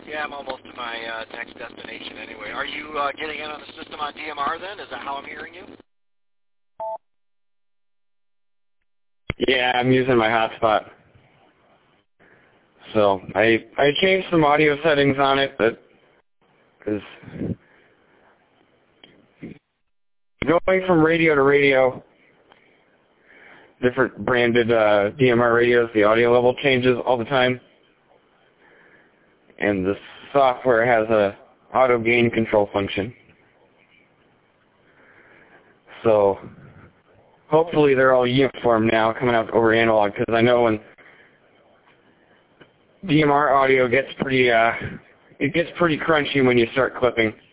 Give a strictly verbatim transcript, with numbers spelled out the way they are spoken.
Yeah, I'm almost to my uh, next destination anyway. Are you uh, getting in on the system on D M R then? Is that how I'm hearing you? Yeah, I'm using my hotspot. So I I changed some audio settings on it, but because going from radio to radio, different branded uh, D M R radios, the audio level changes all the time, and the software has a auto gain control function. So hopefully they're all uniform now coming out over analog, because I know when D M R audio gets pretty uh, it gets pretty crunchy when you start clipping.